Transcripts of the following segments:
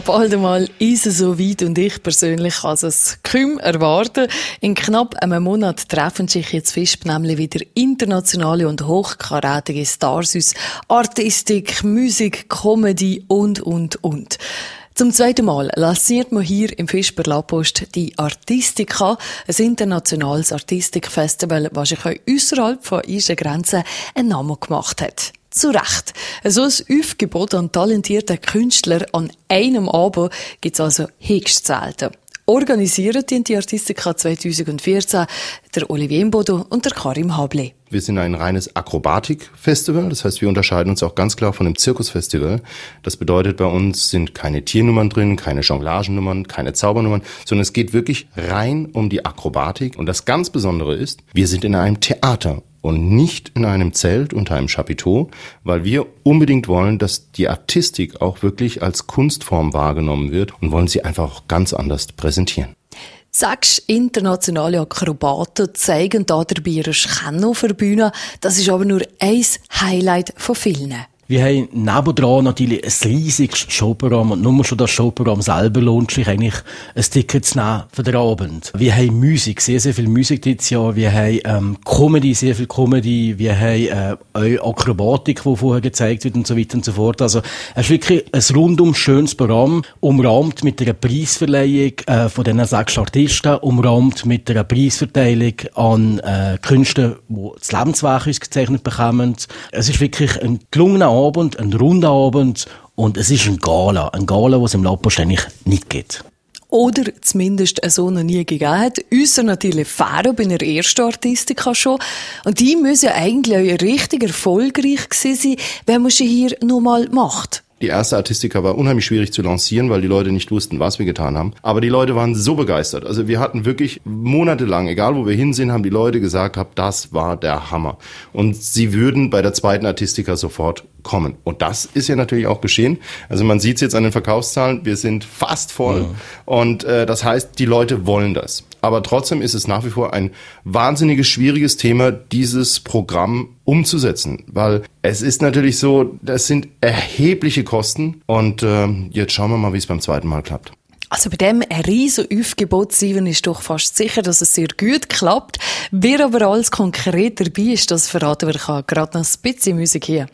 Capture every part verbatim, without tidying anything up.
Bald einmal ist es so weit und ich persönlich kann es kaum erwarten. In knapp einem Monat treffen sich jetzt Visp nämlich wieder internationale und hochkarätige Stars aus Artistik, Musik, Comedy und, und, und. Zum zweiten Mal lanciert man hier im Visper Lapost die Artistica, ein internationales Artistikfestival, das sich auch ausserhalb von unseren Grenzen einen Namen gemacht hat. Zu Recht. So ein Aufgebot an talentierten Künstlern an einem Abend gibt es also höchst selten. Organisiert die Artistica zwanzig vierzehn der Olivier Imbodo und der Karim Hable. Wir sind ein reines Akrobatik-Festival, das heißt, wir unterscheiden uns auch ganz klar von einem Zirkusfestival. Das bedeutet, bei uns sind keine Tiernummern drin, keine Jonglagennummern, keine Zaubernummern, sondern es geht wirklich rein um die Akrobatik. Und das ganz Besondere ist, wir sind in einem Theater und nicht in einem Zelt unter einem Chapiteau, weil wir unbedingt wollen, dass die Artistik auch wirklich als Kunstform wahrgenommen wird und wollen sie einfach auch ganz anders präsentieren. Sechs internationale Akrobaten zeigen da dabei ihre Können auf der Bühne. Das ist aber nur ein Highlight von vielen. Wir haben nebendran natürlich ein riesiges Showprogramm und nur schon das Showprogramm selber lohnt sich eigentlich, ein Ticket zu nehmen für den Abend. Wir haben Musik, sehr, sehr viel Musik dieses Jahr. Wir haben ähm, Comedy, sehr viel Comedy. Wir haben äh, auch Akrobatik, die vorher gezeigt wird und so weiter und so fort. Also es ist wirklich ein rundum schönes Programm, umrahmt mit einer Preisverleihung äh, von diesen sechs Artisten, umrahmt mit einer Preisverteilung an äh, Künstler, die das Lebenswerk ausgezeichnet bekommen. Es ist wirklich ein gelungener Abend, ein runder Abend und es ist ein Gala. Ein Gala, das es im Lapost eigentlich nicht gibt. Oder zumindest so noch nie gegeben hat. Ausser natürlich Faro bei einer ersten Artistica schon. Und die müssen ja eigentlich auch richtig erfolgreich gewesen sein, wenn man sie hier nur mal macht. Die erste Artistica war unheimlich schwierig zu lancieren, weil die Leute nicht wussten, was wir getan haben. Aber die Leute waren so begeistert. Also wir hatten wirklich monatelang, egal wo wir hin sind, haben die Leute gesagt, das war der Hammer. Und sie würden bei der zweiten Artistica sofort kommen. Und das ist ja natürlich auch geschehen. Also man sieht es jetzt an den Verkaufszahlen, wir sind fast voll. Ja. Und äh, das heißt, die Leute wollen das. Aber trotzdem ist es nach wie vor ein wahnsinniges, schwieriges Thema, dieses Programm umzusetzen. Weil es ist natürlich so, das sind erhebliche Kosten. Und äh, jetzt schauen wir mal, wie es beim zweiten Mal klappt. Also bei dem riesen Aufgebot Steven ist doch fast sicher, dass es sehr gut klappt. Wer aber alles konkret dabei ist, das verraten wir gerade noch ein bisschen Musik hier.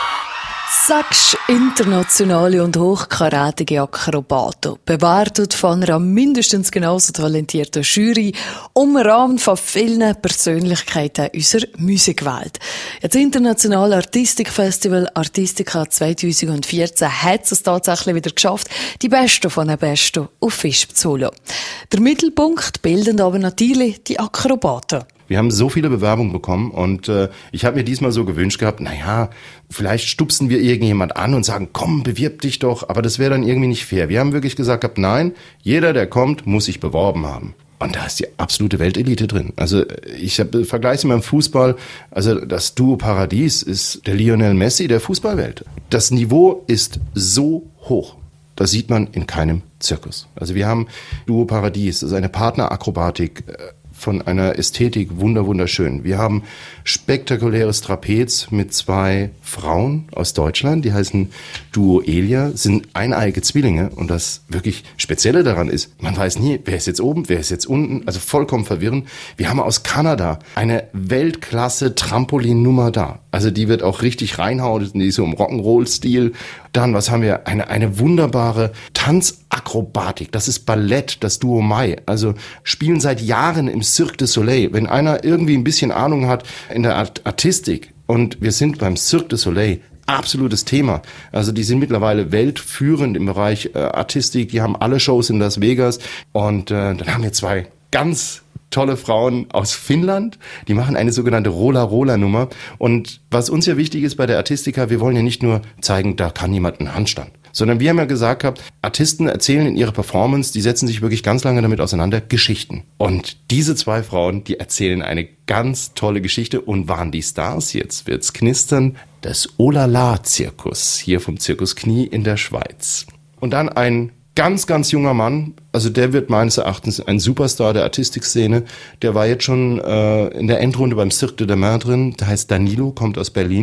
Sechs internationale und hochkarätige Akrobaten, bewertet von einer mindestens genauso talentierten Jury, umrahmt von vielen Persönlichkeiten unserer Musikwelt. Das internationale Artistikfestival Artistica zwanzig vierzehn hat es tatsächlich wieder geschafft, die Besten von den Besten auf Visp zu holen. Der Mittelpunkt bilden aber natürlich die Akrobaten. Wir haben so viele Bewerbungen bekommen und äh, ich habe mir diesmal so gewünscht gehabt, naja, vielleicht stupsen wir irgendjemand an und sagen, komm, bewirb dich doch, aber das wäre dann irgendwie nicht fair. Wir haben wirklich gesagt gehabt, nein, jeder, der kommt, muss sich beworben haben. Und da ist die absolute Weltelite drin. Also ich vergleiche es mit dem Fußball, also das Duo Paradies ist der Lionel Messi der Fußballwelt. Das Niveau ist so hoch. Das sieht man in keinem Zirkus. Also wir haben Duo Paradies, das ist eine Partnerakrobatik, von einer Ästhetik wunder wunderschön. Wir haben spektakuläres Trapez mit zwei Frauen aus Deutschland, die heißen Duo Elia, sind eineige Zwillinge und das wirklich Spezielle daran ist, man weiß nie, wer ist jetzt oben, wer ist jetzt unten, also vollkommen verwirrend. Wir haben aus Kanada eine Weltklasse Trampolinnummer da, also die wird auch richtig reinhauen, die ist so im Rock'n'Roll-Stil. Dann, was haben wir? Eine, eine wunderbare Tanzakrobatik. Das ist Ballett, das Duo Mai. Also spielen seit Jahren im Cirque du Soleil. Wenn einer irgendwie ein bisschen Ahnung hat in der Art Artistik und wir sind beim Cirque du Soleil, absolutes Thema. Also die sind mittlerweile weltführend im Bereich äh, Artistik. Die haben alle Shows in Las Vegas und äh, dann haben wir zwei ganz tolle Frauen aus Finnland, die machen eine sogenannte Rola-Rola-Nummer. Und was uns ja wichtig ist bei der Artistica, wir wollen ja nicht nur zeigen, da kann jemand einen Handstand, sondern wir haben ja gesagt gehabt, Artisten erzählen in ihrer Performance, die setzen sich wirklich ganz lange damit auseinander, Geschichten. Und diese zwei Frauen, die erzählen eine ganz tolle Geschichte und waren die Stars, jetzt wird's knistern, des Olala-Zirkus, hier vom Zirkus Knie in der Schweiz. Und dann ein ganz, ganz junger Mann, also der wird meines Erachtens ein Superstar der Artistikszene. Der war jetzt schon äh, in der Endrunde beim Cirque de Demain drin, der heißt Danilo, kommt aus Berlin.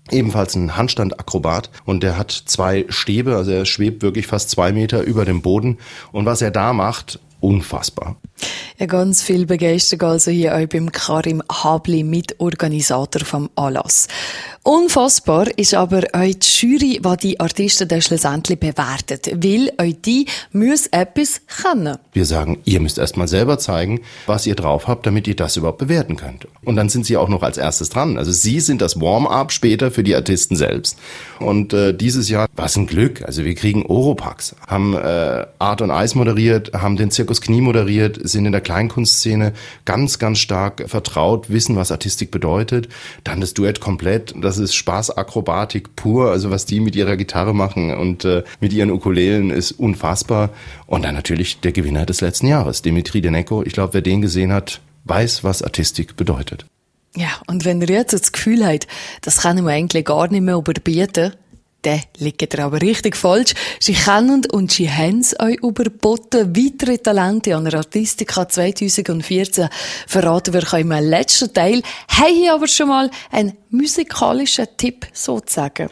ebenfalls ein Handstandakrobat und der hat zwei Stäbe, also er schwebt wirklich fast zwei Meter über dem Boden und was er da macht, unfassbar. Ja, ganz viel Begeisterung also hier auch beim Karim Habli, Mitorganisator vom Anlass. Unfassbar ist aber auch die Jury, die die Artisten dann schlussendlich bewertet, weil auch die müssen etwas können. Wir sagen, ihr müsst erst mal selber zeigen, was ihr drauf habt, damit ihr das überhaupt bewerten könnt. Und dann sind sie auch noch als erstes dran. Also sie sind das Warm-up später für die Artisten selbst. Und äh, dieses Jahr war es ein Glück. Also wir kriegen Oropax, haben äh, Art und Eis moderiert, haben den Zirkus Knie moderiert, sind in der Kleinkunstszene ganz, ganz stark vertraut, wissen, was Artistik bedeutet. Dann das Duett komplett, das ist Spaßakrobatik pur. Also was die mit ihrer Gitarre machen und äh, mit ihren Ukulelen ist unfassbar. Und dann natürlich der Gewinner des letzten Jahres, Dimitri Deneko. Ich glaube, wer den gesehen hat, weiß, was Artistik bedeutet. Ja, und wenn ihr jetzt das Gefühl habt, das können wir eigentlich gar nicht mehr überbieten, dann liegt ihr aber richtig falsch. Sie kennen und sie haben es euch überboten. Weitere Talente an der Artistica zwanzig vierzehn verraten wir euch im letzten Teil. Haben hier aber schon mal einen musikalischen Tipp sozusagen.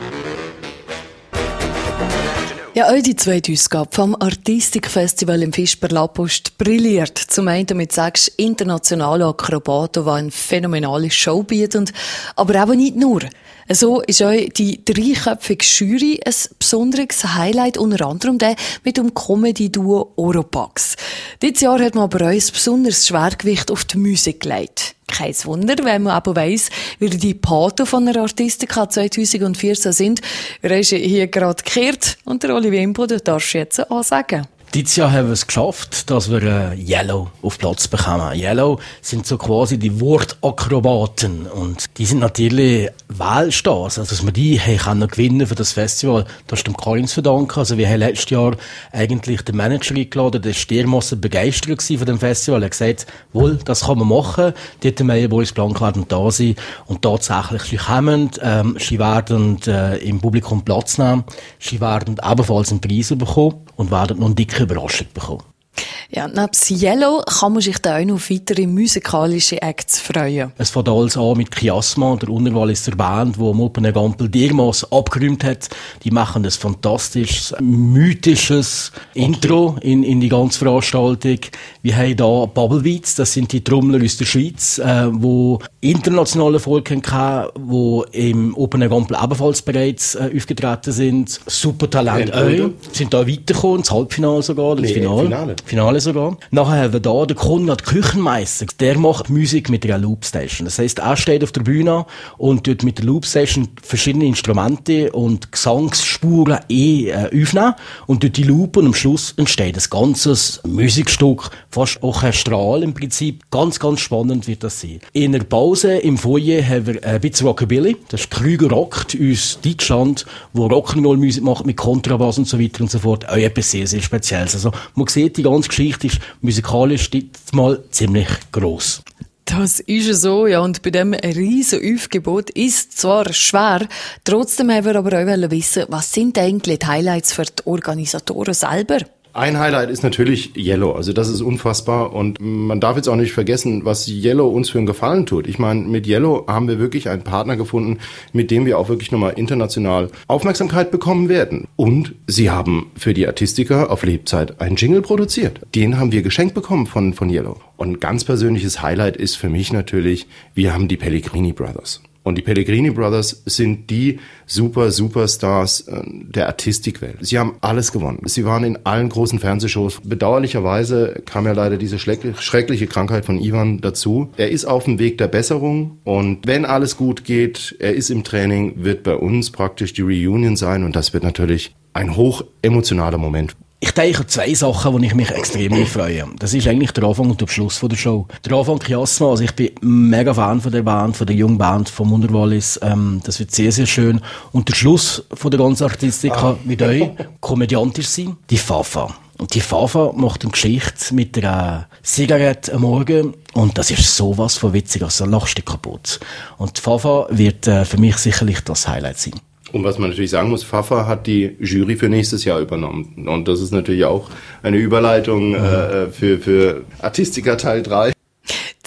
Ja, auch die zweite Ausgabe vom Artistikfestival im Fischberlapost brilliert. Zum einen mit sechs internationalen Akrobaten, die eine phänomenale Show bieten, aber eben nicht nur. So ist auch die dreiköpfige Jury ein besonderes Highlight, unter anderem der mit dem Comedy-Duo Oropax. Dieses Jahr hat man aber auch ein besonderes Schwergewicht auf die Musik gelegt. Kein Wunder, wenn man aber weiss, wie die Paten von der Artistica zwanzig vierzehn sind. Er ist hier gerade gekehrt und der Olivier Imboden darfst du jetzt auch sagen. Dieses Jahr haben wir es geschafft, dass wir äh, Yellow auf Platz bekommen. Yellow sind so quasi die Wortakrobaten und die sind natürlich Weltstars. Also dass wir die haben können gewinnen für das Festival, das ist dem Karin zu verdanken. Also wir haben letztes Jahr eigentlich den Manager eingeladen, der war dermassen begeistert von dem Festival. Er hat gesagt, wohl, das kann man machen. Die Meyer Boys Blanc werden da sein und tatsächlich, sie kommen, ähm, sie werden äh, im Publikum Platz nehmen, sie werden ebenfalls einen Preis bekommen und werden noch einen dicken Überraschung bekommen. Ja, nebst Yellow kann man sich da auch noch auf weitere musikalische Acts freuen. Es fängt alles an mit Chiasma, der Unterwalliser Band, die am Open Gampel dermassen abgeräumt hat. Die machen ein fantastisches, mythisches okay. Intro in, in die ganze Veranstaltung. Wir haben da Bubblebeats, das sind die Trommler aus der Schweiz, äh, die internationale Erfolg hatten, die im Open Gampel ebenfalls bereits äh, aufgetreten sind. Super Talent. Äh, sind da weitergekommen, ins Halbfinale sogar, das nee, Finale. Finale. Finale sogar. Nachher haben wir da den Konrad Küchenmeister. Der macht Musik mit einer Loopstation. Das heisst, er steht auf der Bühne und tut mit der Loopstation verschiedene Instrumente und Gesangsspuren eh, äh, aufnehmen und durch die Loop und am Schluss entsteht ein ganzes Musikstück, fast orchestral im Prinzip. Ganz, ganz spannend wird das sein. In der Pause im Foyer haben wir ein bisschen Rockabilly. Das ist Krüger rockt aus Deutschland, wo Rock'n'Roll-Musik macht mit Kontrabass und so weiter und so fort. Auch etwas sehr, sehr Spezielles. Also, man sieht, die ganze Geschichte ist musikalisch mal ziemlich gross. Das ist so, ja, und bei diesem riesen Aufgebot ist zwar schwer, trotzdem haben wir aber auch wissen, was sind eigentlich die Highlights für die Organisatoren selber? Ein Highlight ist natürlich Yellow, also das ist unfassbar und man darf jetzt auch nicht vergessen, was Yellow uns für einen Gefallen tut. Ich meine, mit Yellow haben wir wirklich einen Partner gefunden, mit dem wir auch wirklich nochmal international Aufmerksamkeit bekommen werden. Und sie haben für die Artistiker auf Lebzeit einen Jingle produziert. Den haben wir geschenkt bekommen von, von Yellow. Und ein ganz persönliches Highlight ist für mich natürlich, wir haben die Pellegrini Brothers. Und die Pellegrini Brothers sind die super Superstars der Artistikwelt. Sie haben alles gewonnen. Sie waren in allen großen Fernsehshows. Bedauerlicherweise kam ja leider diese schreckliche Krankheit von Ivan dazu. Er ist auf dem Weg der Besserung und wenn alles gut geht, er ist im Training, wird bei uns praktisch die Reunion sein und das wird natürlich ein hoch emotionaler Moment. Ich denke an zwei Sachen, wo ich mich extrem freue. Das ist eigentlich der Anfang und der Schluss von der Show. Der Anfang Chiasma, also ich bin mega Fan von der Band, von der jungen Band von Wunderwallis. Ähm, das wird sehr, sehr schön. Und der Schluss von der ganzen Artistika ah. mit euch, komödiantisch sein, die Fafa. Und die Fafa macht eine Geschichte mit einer Zigarette am Morgen und das ist sowas von witzig, also lachst du kaputt. Und die Fafa wird äh, für mich sicherlich das Highlight sein. Und was man natürlich sagen muss, Fafa hat die Jury für nächstes Jahr übernommen. Und das ist natürlich auch eine Überleitung äh, für, für Artistica Teil drei.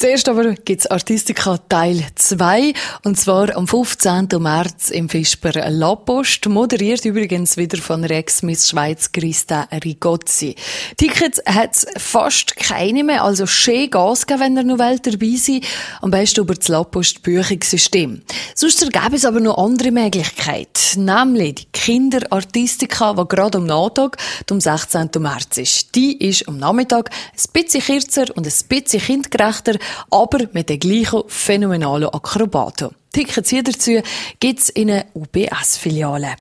Zuerst aber gibt's Artistica Teil zwei, und zwar am fünfzehnten März im Fisper La Poste, moderiert übrigens wieder von Ex-Miss Schweiz Christa Rigozzi. Tickets hat's fast keine mehr, also schön Gas geben, wenn ihr noch wollt dabei seid, am besten über das La Poste Buchungssystem. Sonst gäbe es aber noch andere Möglichkeiten, nämlich die Kinderartistica, die gerade am Nachmittag, am sechzehnten März ist. Die ist am Nachmittag ein bisschen kürzer und ein bisschen kindgerechter, aber mit den gleichen phänomenalen Akrobaten. Tickets hier dazu gibt's in einer U B S-Filiale.